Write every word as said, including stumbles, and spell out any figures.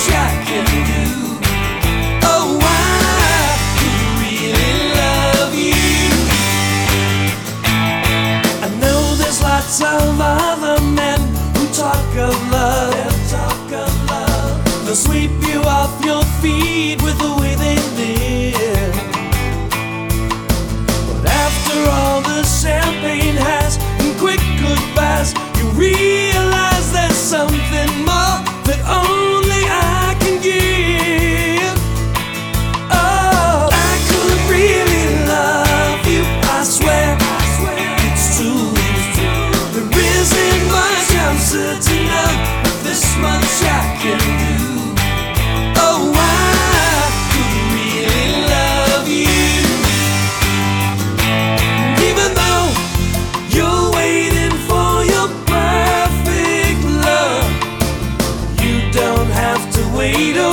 I can do. Oh, I could really love you. I know there's lots of other men who talk of love. They'll talk of love. They'll sweep you off your feet with the way they live. But after all the champagne has and quick goodbyes, you realize there's something more that only I can give. Oh, I could really love you, I swear, I swear it's true. There isn't much I'm certain of, but this much I can do. Oh, I could really love you. Even though you're waiting for your perfect love, you don't have to wait.